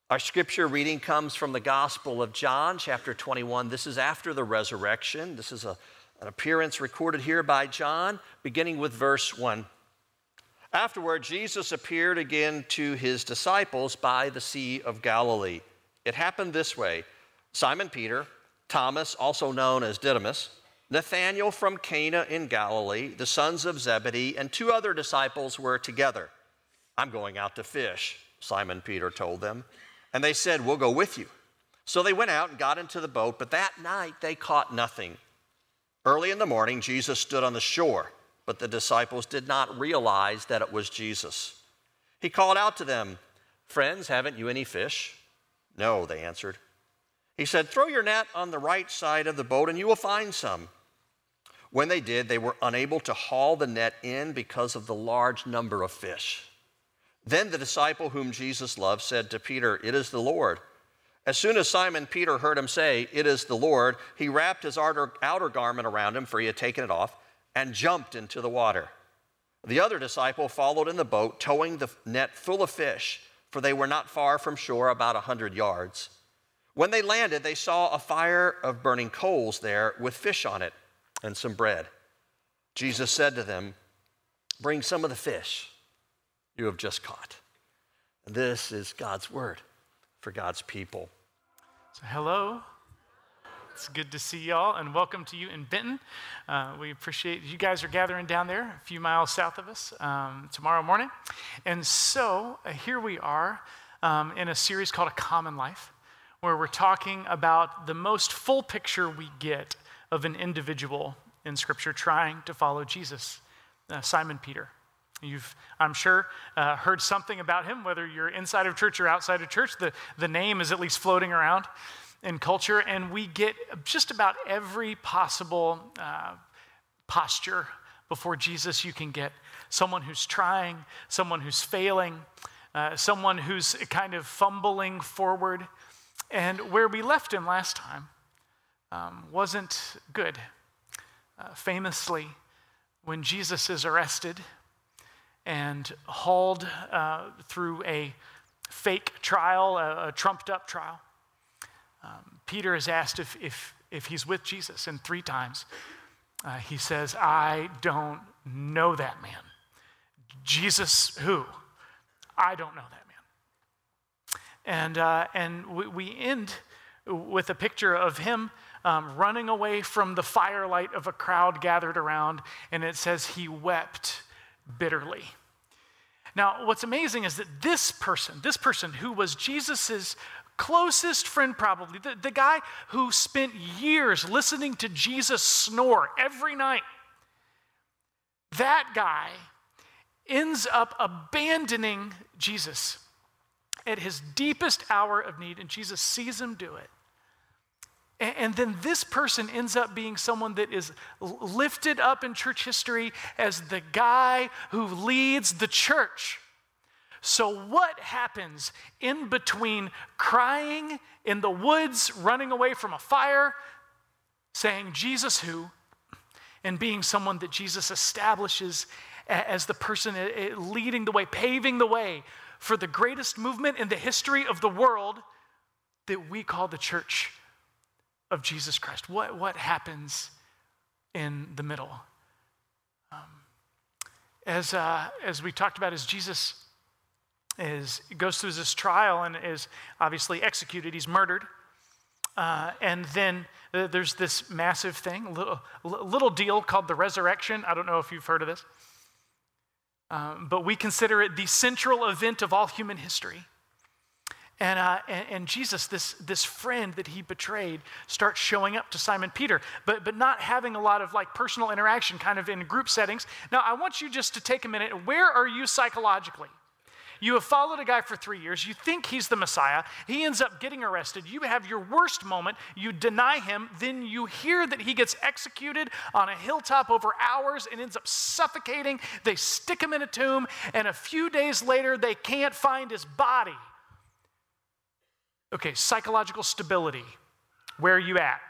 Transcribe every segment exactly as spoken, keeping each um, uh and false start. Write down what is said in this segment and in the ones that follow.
Our scripture reading comes from the Gospel of John, chapter twenty-one. This is after the resurrection. This is a, an appearance recorded here by John, beginning with verse one. Afterward, Jesus appeared again to his disciples by the Sea of Galilee. It happened this way. Simon Peter, Thomas, also known as Didymus, Nathanael from Cana in Galilee, the sons of Zebedee, and two other disciples were together. "I'm going out to fish," Simon Peter told them. And they said, "We'll go with you." So they went out and got into the boat, but that night they caught nothing. Early in the morning, Jesus stood on the shore, but the disciples did not realize that it was Jesus. He called out to them, "Friends, haven't you any fish?" "No," they answered. He said, "Throw your net on the right side of the boat and you will find some." When they did, they were unable to haul the net in because of the large number of fish. Then the disciple whom Jesus loved said to Peter, "It is the Lord." As soon as Simon Peter heard him say, "It is the Lord," he wrapped his outer, outer garment around him, for he had taken it off, and jumped into the water. The other disciple followed in the boat, towing the net full of fish, for they were not far from shore, about a hundred yards. When they landed, they saw a fire of burning coals there with fish on it and some bread. Jesus said to them, "Bring some of the fish you have just caught." And this is God's word for God's people. So hello, it's good to see y'all, and welcome to you in Benton. Uh, we appreciate you guys are gathering down there a few miles south of us um, tomorrow morning. And so uh, here we are um, in a series called A Common Life, where we're talking about the most full picture we get of an individual in Scripture trying to follow Jesus, uh, Simon Peter. You've, I'm sure, uh, heard something about him, whether you're inside of church or outside of church. The, the name is at least floating around in culture, and we get just about every possible uh, posture before Jesus you can get. Someone who's trying, someone who's failing, uh, someone who's kind of fumbling forward. And where we left him last time um, wasn't good. Uh, famously, when Jesus is arrested and hauled uh, through a fake trial, a, a trumped-up trial, um, Peter is asked if, if, if he's with Jesus, and three times uh, he says, "I don't know that man." Jesus who? I don't know that man. And, uh, and we, we end with a picture of him um, running away from the firelight of a crowd gathered around, and it says he wept bitterly. Now, what's amazing is that this person, this person who was Jesus's closest friend probably, the, the guy who spent years listening to Jesus snore every night, that guy ends up abandoning Jesus at his deepest hour of need, and Jesus sees him do it. And then this person ends up being someone that is lifted up in church history as the guy who leads the church. So what happens in between crying in the woods, running away from a fire, saying, "Jesus who?" and being someone that Jesus establishes as the person leading the way, paving the way for the greatest movement in the history of the world that we call the church of Jesus Christ? What, what happens in the middle? Um, as, uh, as we talked about, as Jesus is, goes through this trial and is obviously executed, he's murdered. Uh, and then uh, there's this massive thing, a little, little deal called the resurrection. I don't know if you've heard of this. Um, but we consider it the central event of all human history. And, uh, and, and Jesus, this, this friend that he betrayed, starts showing up to Simon Peter, but, but not having a lot of like personal interaction, kind of in group settings. Now, I want you just to take a minute. Where are you psychologically? You have followed a guy for three years. You think he's the Messiah. He ends up getting arrested. You have your worst moment. You deny him. Then you hear that he gets executed on a hilltop over hours and ends up suffocating. They stick him in a tomb, and a few days later, they can't find his body. Okay, psychological stability. Where are you at?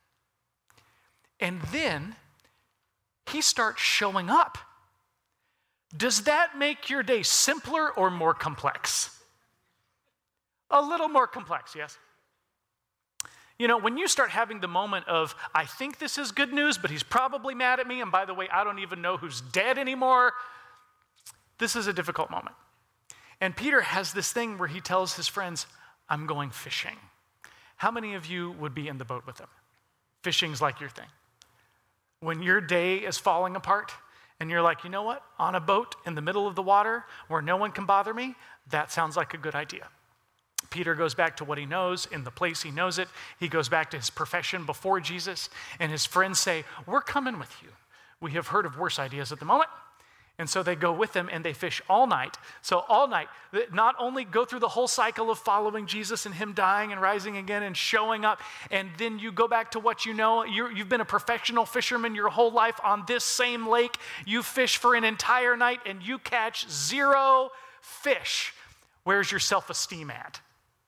And then he starts showing up. Does that make your day simpler or more complex? A little more complex, yes? You know, when you start having the moment of, I think this is good news, but he's probably mad at me, and by the way, I don't even know who's dead anymore, this is a difficult moment. And Peter has this thing where he tells his friends, I'm going fishing. How many of you would be in the boat with him? Fishing's like your thing. When your day is falling apart, and you're like, you know what? On a boat in the middle of the water where no one can bother me, that sounds like a good idea. Peter goes back to what he knows in the place he knows it. He goes back to his profession before Jesus, and his friends say, we're coming with you. We have heard of worse ideas at the moment. And so they go with him and they fish all night. So all night, not only go through the whole cycle of following Jesus and him dying and rising again and showing up, and then you go back to what you know. You're, you've been a professional fisherman your whole life on this same lake. You fish for an entire night and you catch zero fish. Where's your self-esteem at?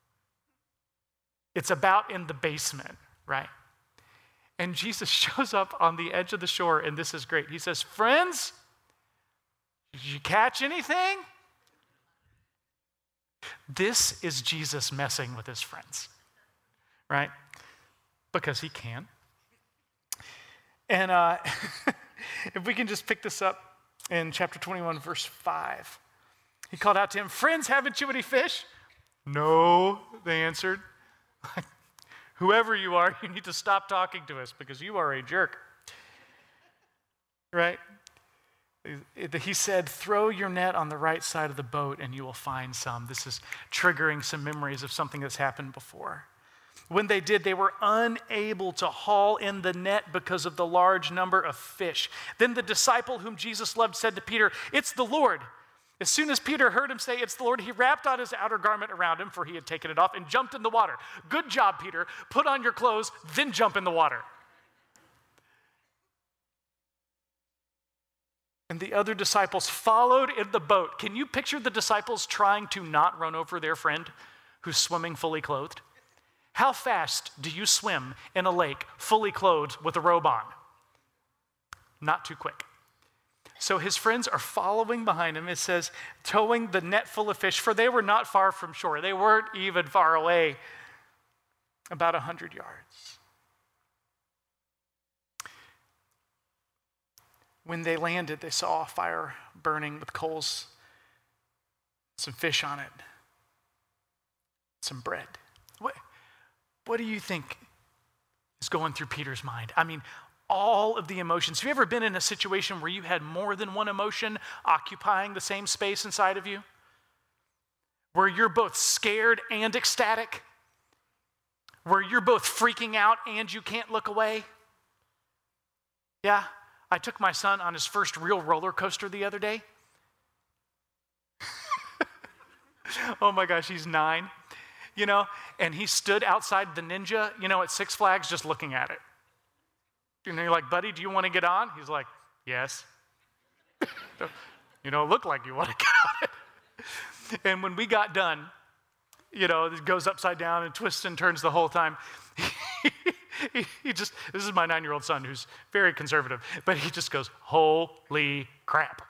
It's about in the basement, right? And Jesus shows up on the edge of the shore, and this is great. He says, friends, did you catch anything? This is Jesus messing with his friends, right? Because he can. And uh, if we can just pick this up in chapter twenty-one, verse five. He called out to him, friends, haven't you any fish? No, they answered. Whoever you are, you need to stop talking to us because you are a jerk. Right? He said, throw your net on the right side of the boat and you will find some. This is triggering some memories of something that's happened before. When they did, they were unable to haul in the net because of the large number of fish. Then the disciple whom Jesus loved said to Peter, it's the Lord. As soon as Peter heard him say, it's the Lord, he wrapped on his outer garment around him, for he had taken it off, and jumped in the water. Good job, Peter. Put on your clothes, then jump in the water. And the other disciples followed in the boat. Can you picture the disciples trying to not run over their friend who's swimming fully clothed? How fast do you swim in a lake fully clothed with a robe on? Not too quick. So his friends are following behind him. It says, towing the net full of fish, for they were not far from shore. They weren't even far away, about a hundred yards. When they landed, they saw a fire burning with coals, some fish on it, some bread. What, what do you think is going through Peter's mind? I mean, all of the emotions. Have you ever been in a situation where you had more than one emotion occupying the same space inside of you? Where you're both scared and ecstatic? Where you're both freaking out and you can't look away? Yeah, I took my son on his first real roller coaster the other day. Oh my gosh, he's nine, you know, and he stood outside the Ninja, you know, at Six Flags just looking at it. And you're like, buddy, do you want to get on? He's like, yes. You know, look like you want to get on it. And when we got done, you know, it goes upside down and twists and turns the whole time. he, he just, this is my nine-year-old son who's very conservative, but he just goes, holy crap.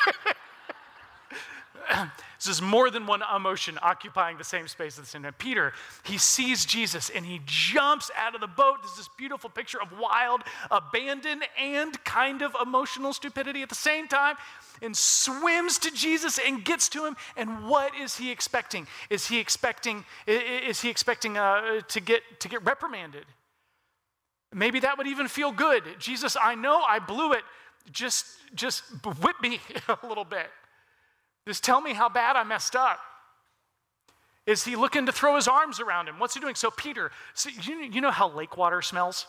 This is more than one emotion occupying the same space at the same time. Peter, he sees Jesus and he jumps out of the boat. There's this beautiful picture of wild abandon and kind of emotional stupidity at the same time, and swims to Jesus and gets to him. And what is he expecting? Is he expecting, is he expecting uh, to get to get reprimanded? Maybe that would even feel good. Jesus, I know I blew it. Just, just whip me a little bit. Just tell me how bad I messed up. Is he looking to throw his arms around him? What's he doing? So Peter, so you, you know how lake water smells?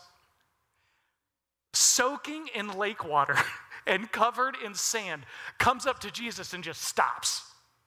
Soaking in lake water and covered in sand, comes up to Jesus and just stops.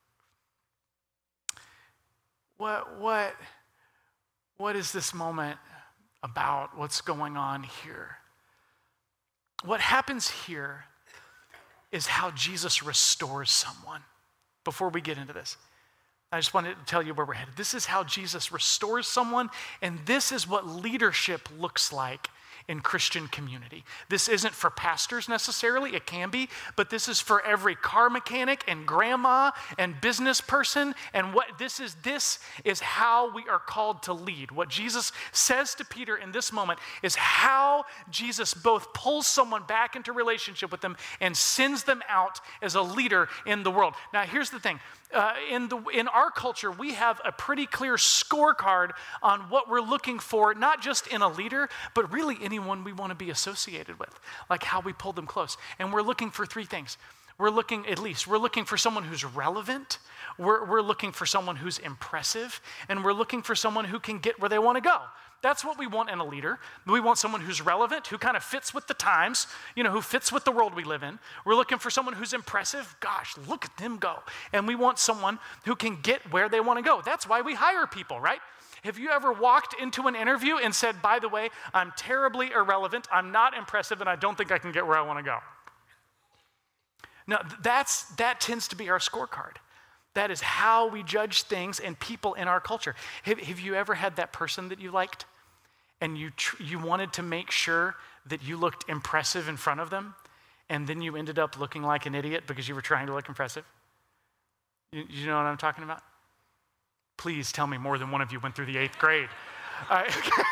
What, what, what is this moment about? What's going on here? What happens here is how Jesus restores someone. Before we get into this, I just wanted to tell you where we're headed. This is how Jesus restores someone, and this is what leadership looks like in Christian community. This isn't for pastors necessarily, it can be, but this is for every car mechanic and grandma and business person. And what this is, this is how we are called to lead. What Jesus says to Peter in this moment is how Jesus both pulls someone back into relationship with them and sends them out as a leader in the world. Now, here's the thing. Uh, in, the, in our culture, we have a pretty clear scorecard on what we're looking for, not just in a leader, but really anyone we want to be associated with, like how we pull them close. And we're looking for three things. We're looking, at least, we're looking for someone who's relevant, we're, we're looking for someone who's impressive, and we're looking for someone who can get where they want to go. That's what we want in a leader. We want someone who's relevant, who kind of fits with the times, you know, who fits with the world we live in. We're looking for someone who's impressive. Gosh, look at them go. And we want someone who can get where they want to go. That's why we hire people, right? Have you ever walked into an interview and said, by the way, I'm terribly irrelevant, I'm not impressive, and I don't think I can get where I want to go? No, that's, that tends to be our scorecard. That is how we judge things and people in our culture. Have, have you ever had that person that you liked and you tr- you wanted to make sure that you looked impressive in front of them, and then you ended up looking like an idiot because you were trying to look impressive? You, you know what I'm talking about? Please tell me more than one of you went through the eighth grade. Uh,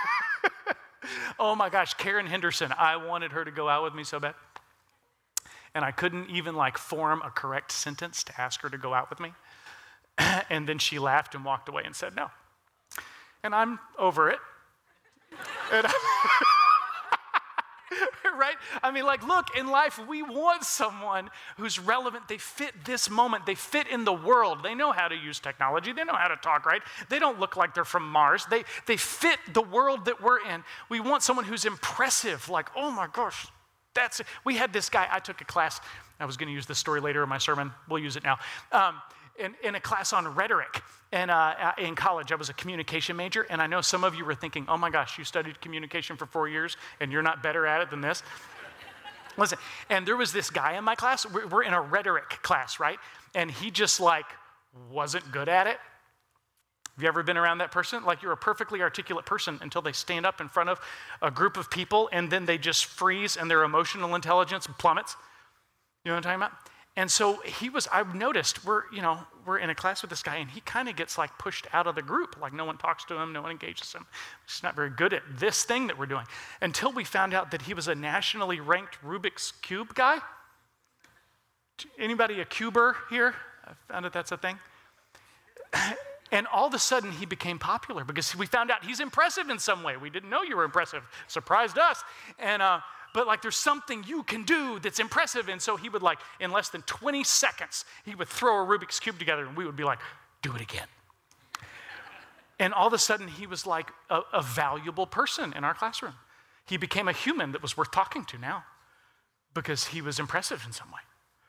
oh my gosh, Karen Henderson, I wanted her to go out with me so bad. And I couldn't even like form a correct sentence to ask her to go out with me. And then she laughed and walked away and said no. And I'm over it. And I, right? I mean, like, look, in life, we want someone who's relevant. They fit this moment. They fit in the world. They know how to use technology. They know how to talk, right? They don't look like they're from Mars. They, they fit the world that we're in. We want someone who's impressive, like, oh my gosh, that's it. We had this guy, I took a class, I was going to use this story later in my sermon. We'll use it now. Um, in, in a class on rhetoric. And uh, in college, I was a communication major, and I know some of you were thinking, oh my gosh, you studied communication for four years, and you're not better at it than this? Listen, and there was this guy in my class, we're, we're in a rhetoric class, right? And he just like wasn't good at it. Have you ever been around that person? Like you're a perfectly articulate person until they stand up in front of a group of people, and then they just freeze and their emotional intelligence plummets. You know what I'm talking about? And so he was, I've noticed, we're, you know, we're in a class with this guy, and he kind of gets like pushed out of the group. Like no one talks to him, no one engages him. He's not very good at this thing that we're doing. Until we found out that he was a nationally ranked Rubik's Cube guy. Anybody a cuber here? I found out that's a thing. And all of a sudden, he became popular because we found out he's impressive in some way. We didn't know you were impressive. Surprised us. And, uh, but like there's something you can do that's impressive. And so he would like, in less than twenty seconds, he would throw a Rubik's Cube together and we would be like, do it again. And all of a sudden, he was like a, a valuable person in our classroom. He became a human that was worth talking to now because he was impressive in some way.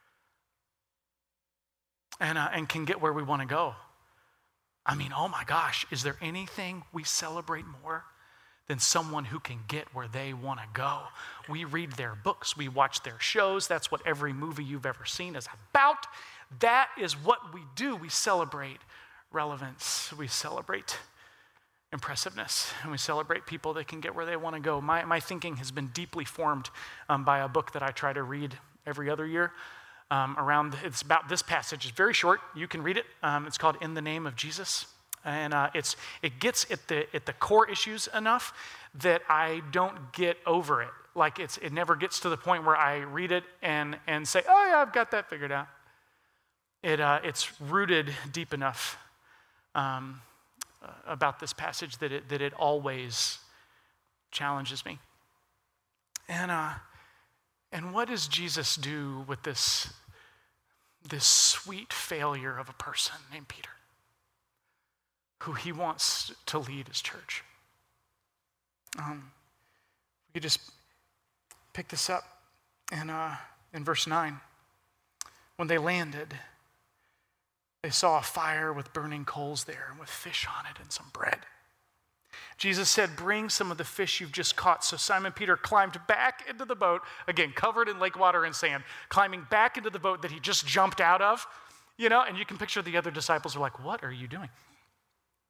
And, uh, and can get where we want to go. I mean, oh my gosh, is there anything we celebrate more than someone who can get where they want to go? We read their books, we watch their shows. That's what every movie you've ever seen is about. That is what we do. We celebrate relevance. We celebrate impressiveness. And we celebrate people that can get where they want to go. My, my thinking has been deeply formed um, by a book that I try to read every other year. Um, around, it's about this passage. It's very short. You can read it. Um, it's called In the Name of Jesus. And uh, it's it gets at the at the core issues enough that I don't get over it. Like it's it never gets to the point where I read it and and say, oh yeah, I've got that figured out. It uh, it's rooted deep enough um, about this passage that it that it always challenges me. And uh, and what does Jesus do with this this sweet failure of a person named Peter, who he wants to lead his church? Um, we could just pick this up in, uh, in verse nine. When they landed, they saw a fire with burning coals there and with fish on it and some bread. Jesus said, bring some of the fish you've just caught. So Simon Peter climbed back into the boat, again, covered in lake water and sand, climbing back into the boat that he just jumped out of, you know, and you can picture the other disciples are like, what are you doing?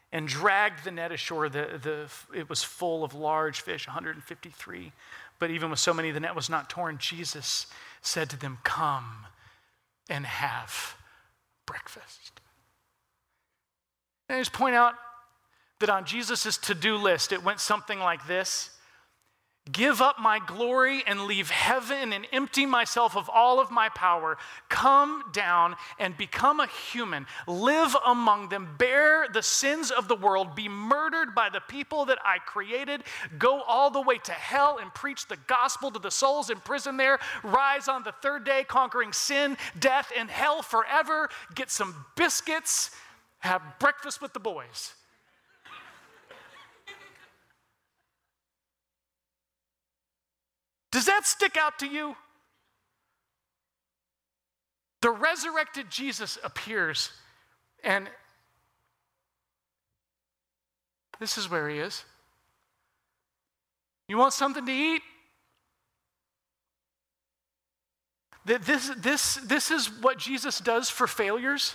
and dragged the net ashore. The, the, it was full of large fish, one hundred fifty-three. But even with so many, the net was not torn. Jesus said to them, "Come and have breakfast." And I just point out that on Jesus' to-do list, it went something like this: give up my glory and leave heaven and empty myself of all of my power. Come down and become a human. Live among them. Bear the sins of the world. Be murdered by the people that I created. Go all the way to hell and preach the gospel to the souls in prison there. Rise on the third day, conquering sin, death, and hell forever. Get some biscuits. Have breakfast with the boys. Does that stick out to you? The resurrected Jesus appears, and this is where he is. You want something to eat? This, this, this is what Jesus does for failures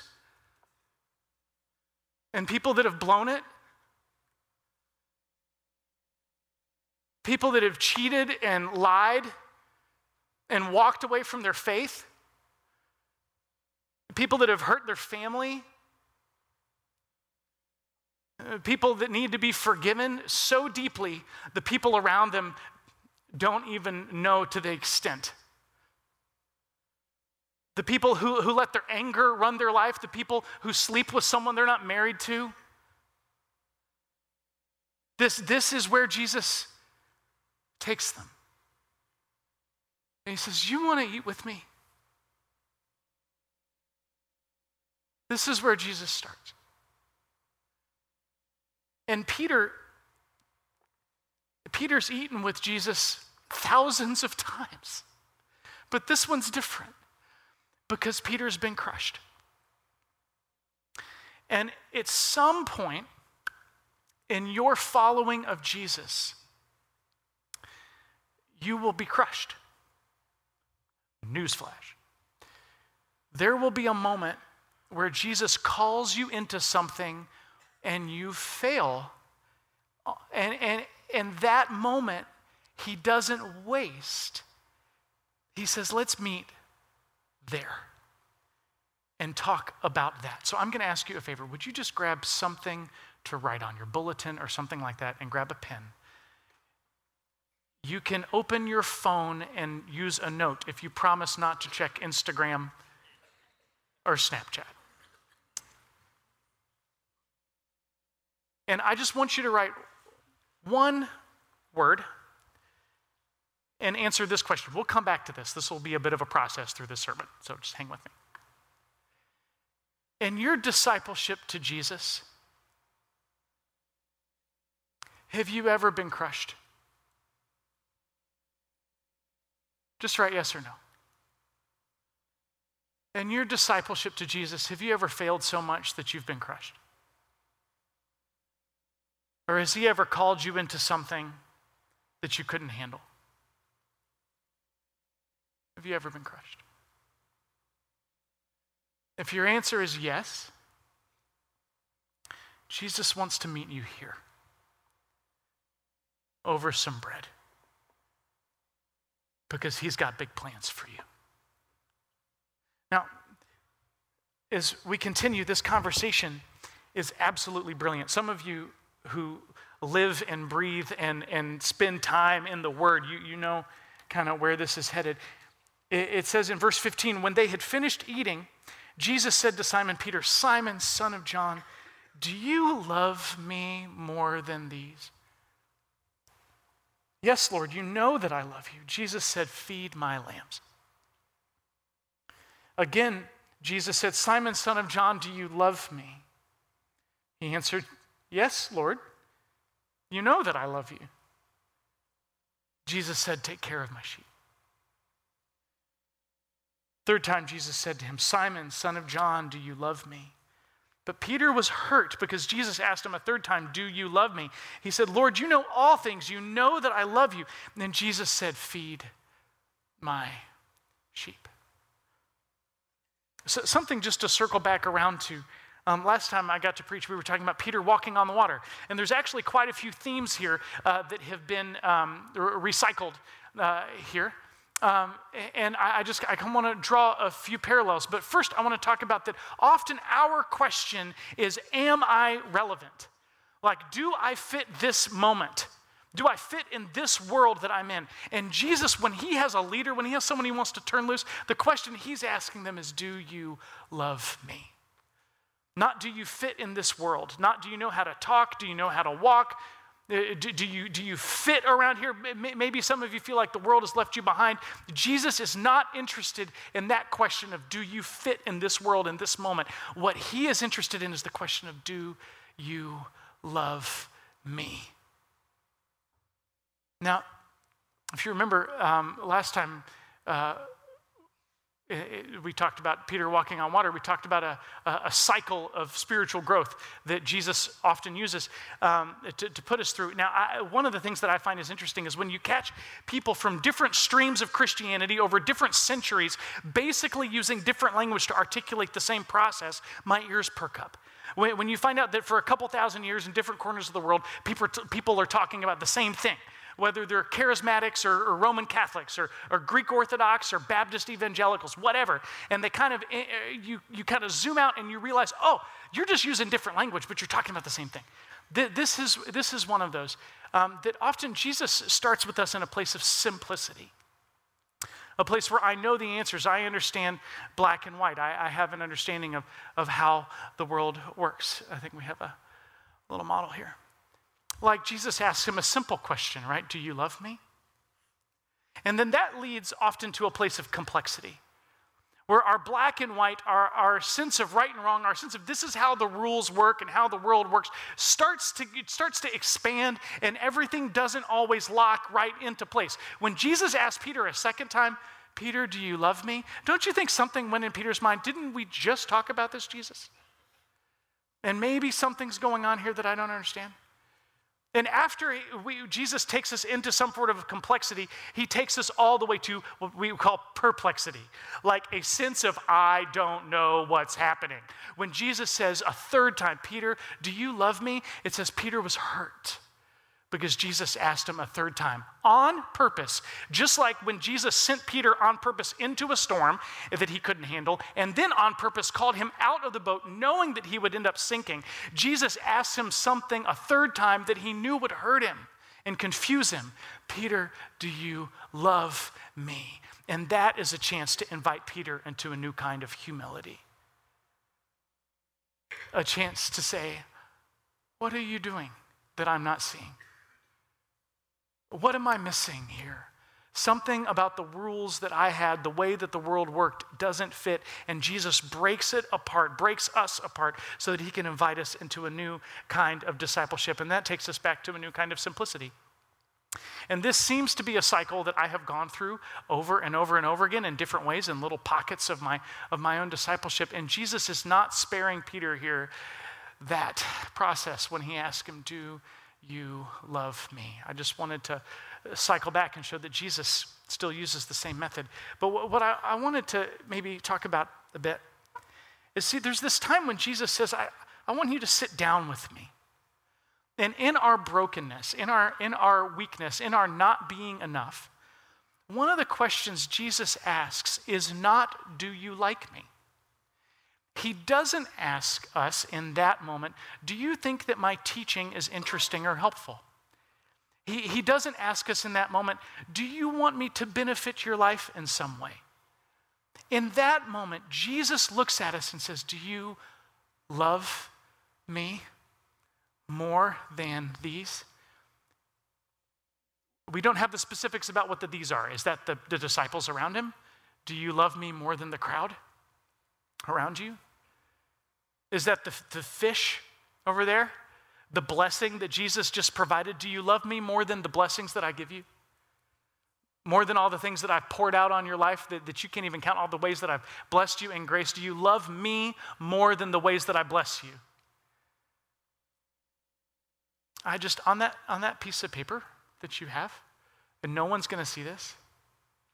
and people that have blown it. People that have cheated and lied and walked away from their faith. People that have hurt their family. People that need to be forgiven so deeply, the people around them don't even know to the extent. The people who, who let their anger run their life, the people who sleep with someone they're not married to. This, this is where Jesus takes them. And he says, "You want to eat with me?" This is where Jesus starts. And Peter, Peter's eaten with Jesus thousands of times. But this one's different because Peter's been crushed. And at some point in your following of Jesus, you will be crushed. Newsflash. There will be a moment where Jesus calls you into something and you fail. And, and, and that moment, he doesn't waste. He says, let's meet there and talk about that. So I'm going to ask you a favor. Would you just grab something to write on, your bulletin or something like that, and grab a pen? You can open your phone and use a note if you promise not to check Instagram or Snapchat. And I just want you to write one word and answer this question. We'll come back to this. This will be a bit of a process through this sermon, so just hang with me. In your discipleship to Jesus, have you ever been crushed? Just write yes or no. In your discipleship to Jesus, have you ever failed so much that you've been crushed? Or has he ever called you into something that you couldn't handle? Have you ever been crushed? If your answer is yes, Jesus wants to meet you here over some bread, because he's got big plans for you. Now, as we continue, this conversation is absolutely brilliant. Some of you who live and breathe and, and spend time in the Word, you, you know kind of where this is headed. It, it says in verse fifteen, when they had finished eating, Jesus said to Simon Peter, "Simon, son of John, do you love me more than these?" "Yes, Lord, you know that I love you." Jesus said, "Feed my lambs." Again, Jesus said, "Simon, son of John, do you love me?" He answered, "Yes, Lord, you know that I love you." Jesus said, "Take care of my sheep." Third time, Jesus said to him, "Simon, son of John, do you love me?" But Peter was hurt because Jesus asked him a third time, "Do you love me?" He said, "Lord, you know all things. You know that I love you." And then Jesus said, "Feed my sheep." So something just to circle back around to Um, last time I got to preach, we were talking about Peter walking on the water. And there's actually quite a few themes here uh, that have been um, re- recycled uh, here. Um, and I, I just, I want to draw a few parallels. But first, I want to talk about that often our question is, am I relevant? Like, do I fit this moment? Do I fit in this world that I'm in? And Jesus, when he has a leader, when he has someone he wants to turn loose, the question he's asking them is, do you love me? Not do you fit in this world? Not do you know how to talk? Do you know how to walk? Do, do, you, do you fit around here? Maybe some of you feel like the world has left you behind. Jesus is not interested in that question of do you fit in this world in this moment. What he is interested in is the question of do you love me? Now, if you remember um, last time, uh, it, it, we talked about Peter walking on water. We talked about a, a, a cycle of spiritual growth that Jesus often uses um, to, to put us through. Now, I, one of the things that I find is interesting is when you catch people from different streams of Christianity over different centuries, basically using different language to articulate the same process, my ears perk up. When, when you find out that for a couple thousand years in different corners of the world, people, people are talking about the same thing. Whether they're charismatics or, or Roman Catholics or, or Greek Orthodox or Baptist evangelicals, whatever. And they kind of, you, you kind of zoom out and you realize, oh, you're just using different language, but you're talking about the same thing. This is, this is one of those. Um, that often Jesus starts with us in a place of simplicity. A place where I know the answers. I understand black and white. I, I have an understanding of, of how the world works. I think we have a little model here. Like Jesus asks him a simple question, right? Do you love me? And then that leads often to a place of complexity, where our black and white, our, our sense of right and wrong, our sense of this is how the rules work and how the world works, starts to, it starts to expand, and everything doesn't always lock right into place. When Jesus asked Peter a second time, Peter, do you love me? Don't you think something went in Peter's mind? Didn't we just talk about this, Jesus? And maybe something's going on here that I don't understand. And after we, Jesus takes us into some sort of complexity, he takes us all the way to what we call perplexity, like a sense of, I don't know what's happening. When Jesus says a third time, Peter, do you love me? It says Peter was hurt because Jesus asked him a third time on purpose, just like when Jesus sent Peter on purpose into a storm that he couldn't handle, and then on purpose called him out of the boat knowing that he would end up sinking. Jesus asked him something a third time that he knew would hurt him and confuse him. Peter, do you love me? And that is a chance to invite Peter into a new kind of humility. A chance to say, what are you doing that I'm not seeing? What am I missing here? Something about the rules that I had, the way that the world worked, doesn't fit, and Jesus breaks it apart, breaks us apart, so that he can invite us into a new kind of discipleship, and that takes us back to a new kind of simplicity. And this seems to be a cycle that I have gone through over and over and over again in different ways, in little pockets of my, of my own discipleship, and Jesus is not sparing Peter here that process when he asks him, do you love me? I just wanted to cycle back and show that Jesus still uses the same method. But what I, I wanted to maybe talk about a bit is, see, there's this time when Jesus says, I, I want you to sit down with me. And in our brokenness, in our, in our weakness, in our not being enough, one of the questions Jesus asks is not, do you like me? He doesn't ask us in that moment, do you think that my teaching is interesting or helpful? He, he doesn't ask us in that moment, do you want me to benefit your life in some way? In that moment, Jesus looks at us and says, do you love me more than these? We don't have the specifics about what the these are. Is that the, the disciples around him? Do you love me more than the crowd around you? Is that the, the fish over there? The blessing that Jesus just provided? Do you love me more than the blessings that I give you? More than all the things that I've poured out on your life that, that you can't even count all the ways that I've blessed you in grace? Do you love me more than the ways that I bless you? I just, on that, on that piece of paper that you have, and no one's going to see this,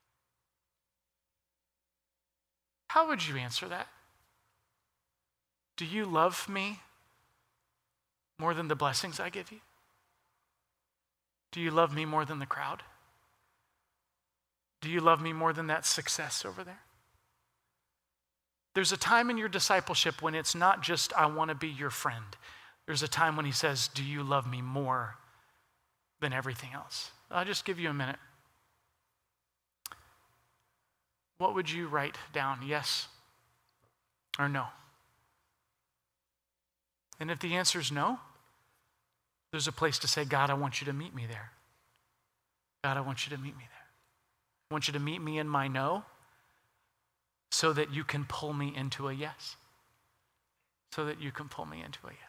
how would you answer that? Do you love me more than the blessings I give you? Do you love me more than the crowd? Do you love me more than that success over there? There's a time in your discipleship when it's not just, I want to be your friend. There's a time when he says, do you love me more than everything else? I'll just give you a minute. What would you write down, yes or no? And if the answer is no, there's a place to say, God, I want you to meet me there. God, I want you to meet me there. I want you to meet me in my no so that you can pull me into a yes. So that you can pull me into a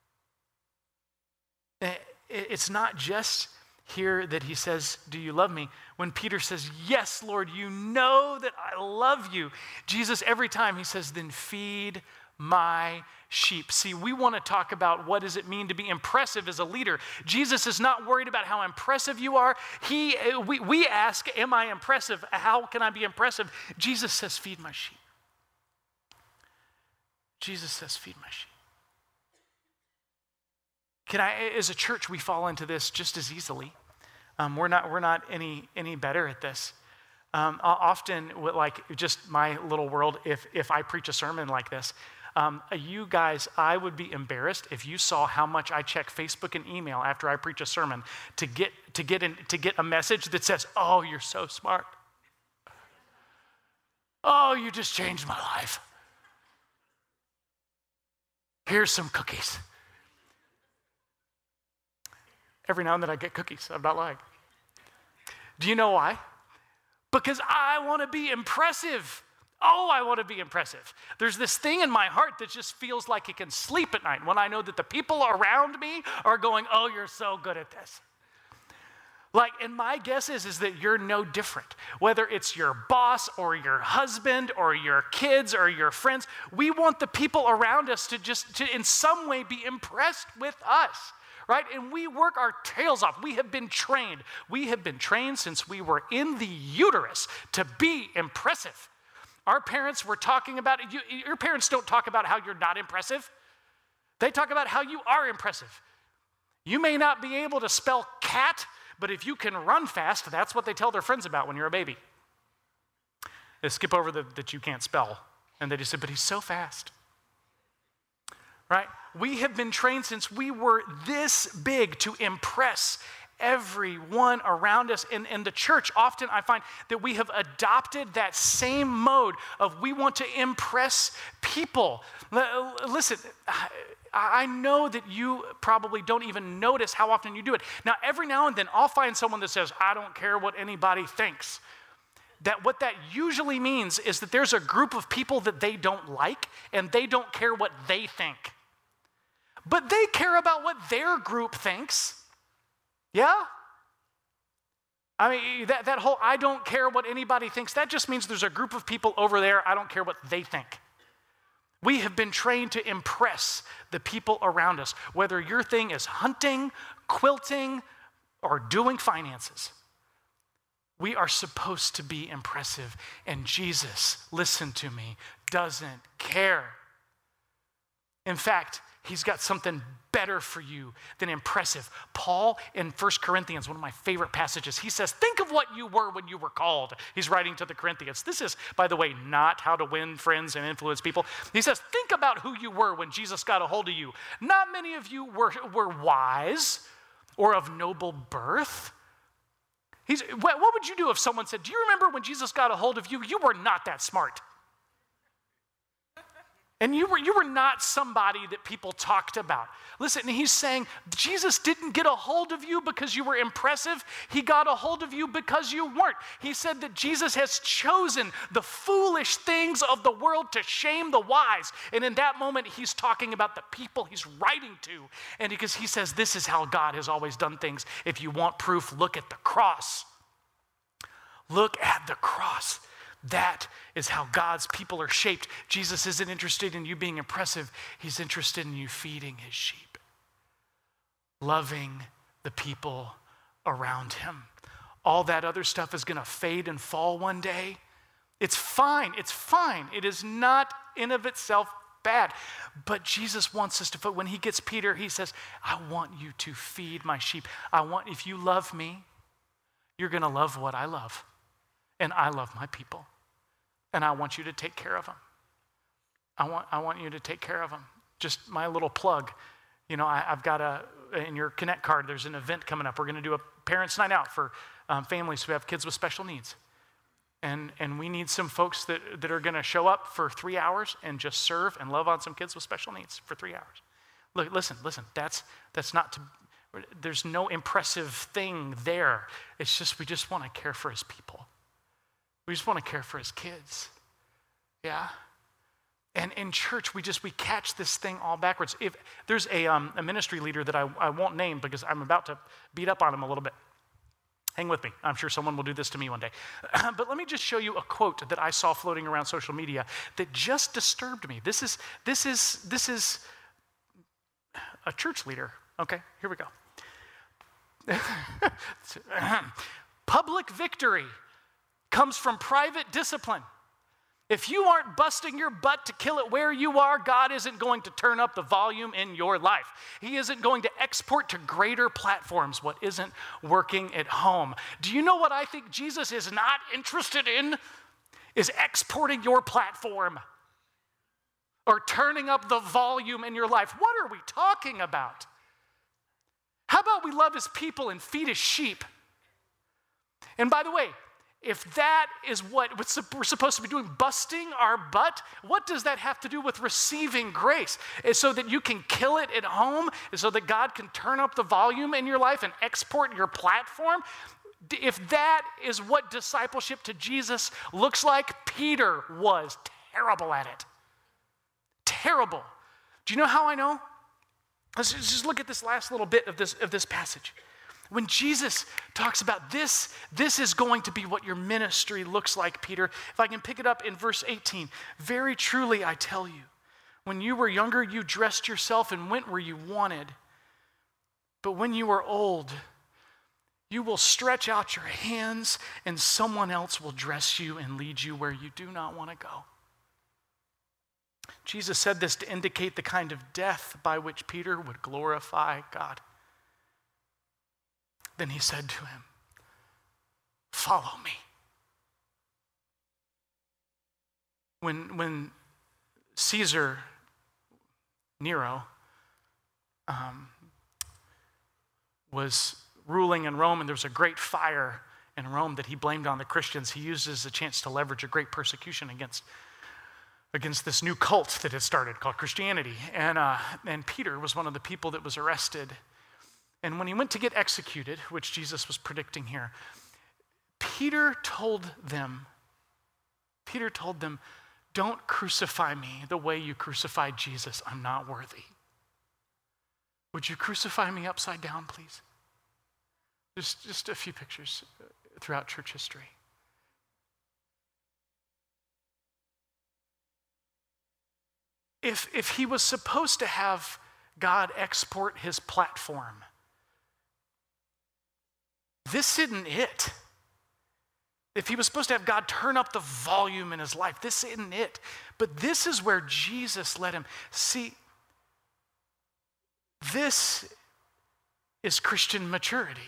yes. It's not just here that he says, do you love me? When Peter says, yes, Lord, you know that I love you. Jesus, every time he says, then feed my sheep. See, we want to talk about what does it mean to be impressive as a leader. Jesus is not worried about how impressive you are. He, we, we ask, am I impressive? How can I be impressive? Jesus says, feed my sheep. Jesus says, feed my sheep. Can I, as a church, we fall into this just as easily. Um, we're not, we're not any, any better at this. Um, often, with like just my little world, if, if I preach a sermon like this, Um, you guys, I would be embarrassed if you saw how much I check Facebook and email after I preach a sermon to get to get in, to get a message that says, "Oh, you're so smart. Oh, you just changed my life. Here's some cookies." Every now and then I get cookies. I'm not lying. Do you know why? Because I want to be impressive. Oh, I want to be impressive. There's this thing in my heart that just feels like it can sleep at night when I know that the people around me are going, oh, you're so good at this. Like, and my guess is, is that you're no different. Whether it's your boss or your husband or your kids or your friends, we want the people around us to just, to in some way be impressed with us. Right? And we work our tails off. We have been trained. We have been trained since we were in the uterus to be impressive. Our parents were talking about, you, your parents don't talk about how you're not impressive. They talk about how you are impressive. You may not be able to spell cat, but if you can run fast, that's what they tell their friends about when you're a baby. They skip over the that you can't spell. And they just say, but he's so fast. Right? We have been trained since we were this big to impress everyone around us. In, in the church, often I find that we have adopted that same mode of we want to impress people. L- listen, I, I know that you probably don't even notice how often you do it. Now, every now and then I'll find someone that says, I don't care what anybody thinks. That what that usually means is that there's a group of people that they don't like and they don't care what they think. But they care about what their group thinks. Yeah? I mean, that, that whole I don't care what anybody thinks, that just means there's a group of people over there, I don't care what they think. We have been trained to impress the people around us, whether your thing is hunting, quilting, or doing finances. We are supposed to be impressive, and Jesus, listen to me, doesn't care. In fact, he's got something better for you than impressive. Paul in First Corinthians, one of my favorite passages, he says, think of what you were when you were called. He's writing to the Corinthians. This is, by the way, not how to win friends and influence people. He says, think about who you were when Jesus got a hold of you. Not many of you were, were wise or of noble birth. He's, what, what would you do if someone said, do you remember when Jesus got a hold of you? You were not that smart. And you were, you were not somebody that people talked about. Listen, he's saying Jesus didn't get a hold of you because you were impressive. He got a hold of you because you weren't. He said that Jesus has chosen the foolish things of the world to shame the wise. And in that moment, he's talking about the people he's writing to. And because he says this is how God has always done things. If you want proof, look at the cross. Look at the cross. That is how God's people are shaped. Jesus isn't interested in you being impressive. He's interested in you feeding his sheep, loving the people around him. All that other stuff is going to fade and fall one day. It's fine. It's fine. It is not in of itself bad. But Jesus wants us to, when he gets Peter, he says, I want you to feed my sheep. I want, if you love me, you're going to love what I love. And I love my people. And I want you to take care of them. I want, I want you to take care of them. Just my little plug. You know, I, I've got a, in your Connect card, there's an event coming up. We're going to do a parents' night out for um, families who have kids with special needs. And, and we need some folks that, that are going to show up for three hours and just serve and love on some kids with special needs for three hours. Look, listen, listen, that's, that's not to, there's no impressive thing there. It's just, we just want to care for his people. We just want to care for his kids. Yeah? And in church, we just, we catch this thing all backwards. If there's a, um, a ministry leader that I, I won't name because I'm about to beat up on him a little bit. Hang with me. I'm sure someone will do this to me one day. But let me just show you a quote that I saw floating around social media that just disturbed me. This is, this is, this is a church leader. Okay, here we go. Public victory comes from private discipline. If you aren't busting your butt to kill it where you are, God isn't going to turn up the volume in your life. He isn't going to export to greater platforms what isn't working at home. Do you know what I think Jesus is not interested in? Is exporting your platform or turning up the volume in your life. What are we talking about? How about we love his people and feed his sheep? And by the way, if that is what we're supposed to be doing, busting our butt, what does that have to do with receiving grace? Is so that you can kill it at home? Is so that God can turn up the volume in your life and export your platform? If that is what discipleship to Jesus looks like, Peter was terrible at it. Terrible. Do you know how I know? Let's just look at this last little bit of this, of this passage. When Jesus talks about this, this is going to be what your ministry looks like, Peter. If I can pick it up in verse eighteen. Very truly, I tell you, when you were younger, you dressed yourself and went where you wanted. But when you are old, you will stretch out your hands and someone else will dress you and lead you where you do not want to go. Jesus said this to indicate the kind of death by which Peter would glorify God. Then he said to him, follow me. When, when Caesar, Nero, um, was ruling in Rome and there was a great fire in Rome that he blamed on the Christians, he used it as a chance to leverage a great persecution against, against this new cult that had started called Christianity. And, uh, and Peter was one of the people that was arrested. And when he went to get executed, which Jesus was predicting here, Peter told them, Peter told them, don't crucify me the way you crucified Jesus. I'm not worthy. Would you crucify me upside down, please? Just, just a few pictures throughout church history. If, if he was supposed to have God export his platform, this isn't it. If he was supposed to have God turn up the volume in his life, this isn't it. But this is where Jesus led him. See, this is Christian maturity.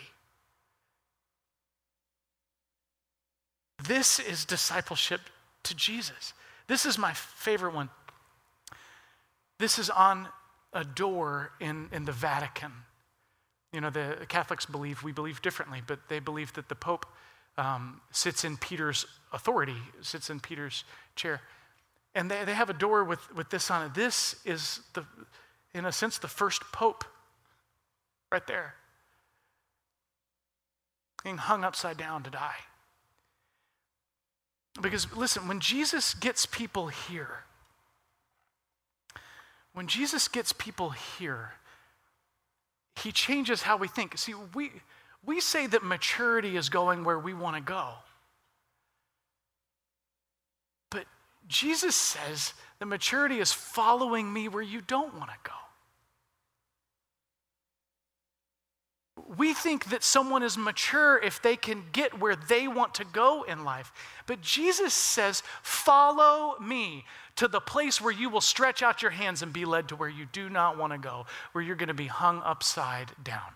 This is discipleship to Jesus. This is my favorite one. This is on a door in, in the Vatican. You know, the Catholics believe, we believe differently, but they believe that the Pope um, sits in Peter's authority, sits in Peter's chair. And they, they have a door with, with this on it. This is, the, in a sense, the first Pope right there, being hung upside down to die. Because, listen, when Jesus gets people here, when Jesus gets people here, he changes how we think. See, we, we say that maturity is going where we want to go. But Jesus says that maturity is following me where you don't want to We think that someone is mature if they can get where they want to go in life. But Jesus says, follow me to the place where you will stretch out your hands and be led to where you do not want to go, where you're going to be hung upside down.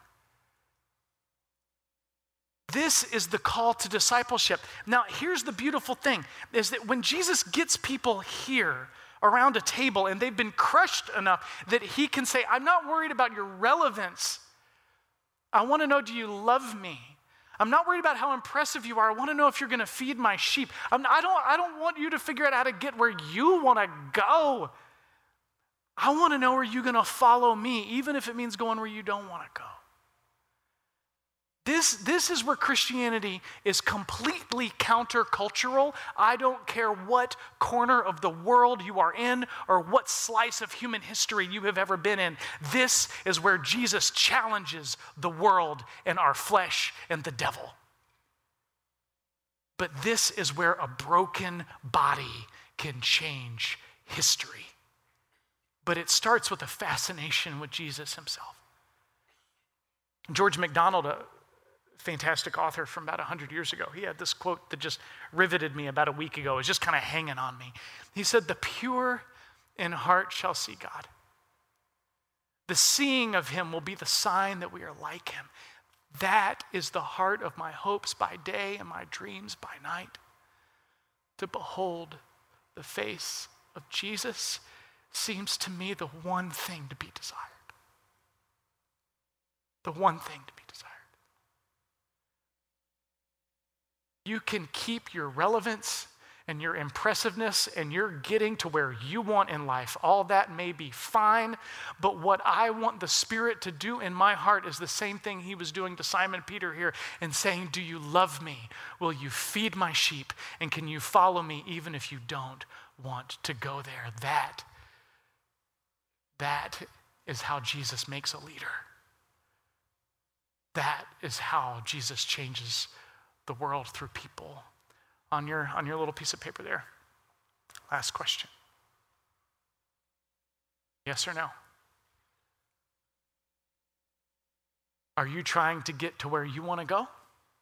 This is the call to discipleship. Now, here's the beautiful thing, is that when Jesus gets people here around a table and they've been crushed enough that he can say, I'm not worried about your relevance. I want to know, do you love me? I'm not worried about how impressive you are. I want to know if you're going to feed my sheep. I'm, I don't, I don't want you to figure out how to get where you want to go. I want to know where you're going to follow me, even if it means going where you don't want to go. This, this is where Christianity is completely countercultural. I don't care what corner of the world you are in or what slice of human history you have ever been in. This is where Jesus challenges the world and our flesh and the devil. But this is where a broken body can change history. But it starts with a fascination with Jesus himself. George MacDonald, a fantastic author from about one hundred years ago, he had this quote that just riveted me about a week ago. It was just kind of hanging on me. He said, the pure in heart shall see God. The seeing of him will be the sign that we are like him. That is the heart of my hopes by day and my dreams by night. To behold the face of Jesus seems to me the one thing to be desired. The one thing to be desired. You can keep your relevance and your impressiveness and your getting to where you want in life. All that may be fine, but what I want the Spirit to do in my heart is the same thing he was doing to Simon Peter here and saying, do you love me? Will you feed my sheep? And can you follow me even if you don't want to go there? That, that is how Jesus makes a leader. That is how Jesus changes the world through people. On your, on your little piece of paper there. Last question. Yes or no? Are you trying to get to where you want to go?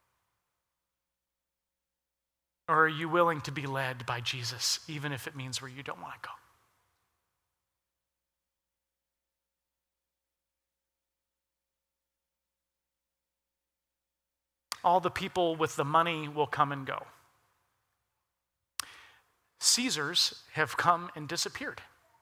Or are you willing to be led by Jesus, even if it means where you don't want to go? All the people with the money will come and go. Caesars have come and disappeared.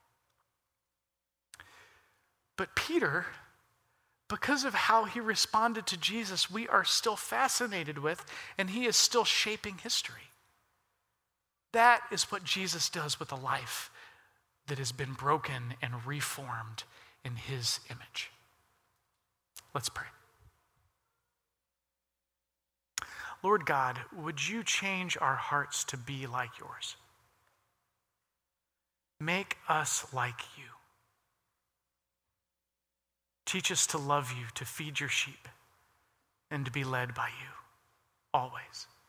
But Peter, because of how he responded to Jesus, we are still fascinated with, and he is still shaping history. That is what Jesus does with a life that has been broken and reformed in his image. Let's pray. Lord God, would you change our hearts to be like yours? Make us like you. Teach us to love you, to feed your sheep, and to be led by you always.